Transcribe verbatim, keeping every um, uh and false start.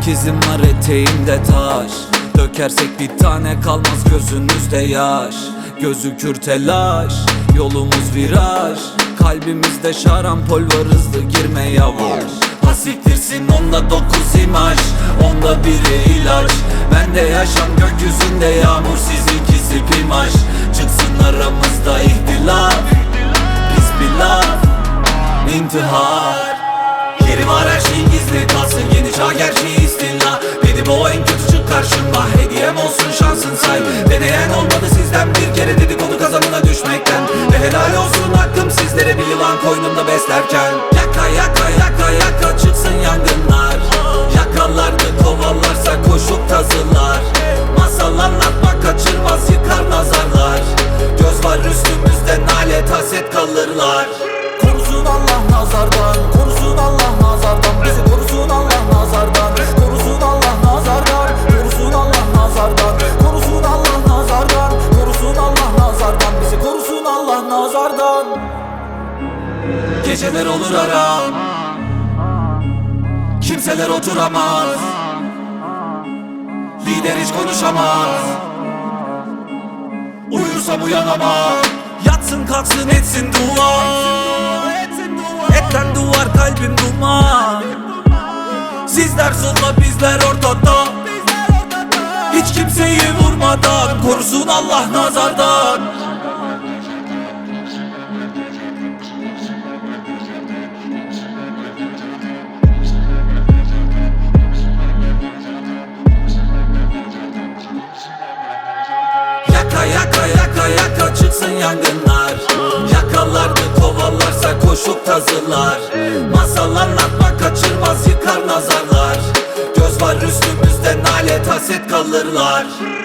izim var eteğimde taş. Dökersek bir tane kalmaz gözünüzde yaş. Gözükür telaş, yolumuz viraj. Kalbimizde şarampol var, hızlı girme yavaş. Hasiktirsin onda dokuz imaj, onda biri ilaç. Bende yaşam gökyüzünde yağmur, sizinkisi plaj. Çıksın aramızda ihtilaf, pis bir laf, intihar. Yeri var her şeyin gizli kalsın, yeni çağ gerçeği istila. Benim o en kötü çık karşımda, hediyem olsun şansın say. Deneyen olmadı sizden, bir kere dedikodu kazanına düşmekten. Ve helal olsun hakkım sizlere, bir yılan koynumda beslerken. Yaka yaka yaka yaka çıksın yangınlar. Yakalardı kovalarsa koşup tazılar. Masal anlatmak kaçırmaz, yıkar nazarlar. Göz var üstümüzde, nalet haset kalırlar. Korusun Allah nazardan, korusun Allah nazardan. Bizi korusun Allah nazardan, korusun Allah nazardan. Korusun Allah nazardan, korusun Allah nazardan. Korusun Allah nazardan, bizi korusun Allah nazardan. Geceler olur aram, kimseler oturamaz. Lider hiç konuşamaz, uyursam uyanamam. Yatsın kalksın etsin dua, etten duvar kalbim duman. Sizler solda bizler ortada, hiç kimseyi vurmadan. Korusun Allah nazardan. Yaka yaka yaka yaka çıksın yangınlar. Yakalardı kovalarsa koşup tazılar. Masal anlatmak kaçırmaz, yıkar nazarlar. Göz var üstümüzde, nalet haset kalırlar.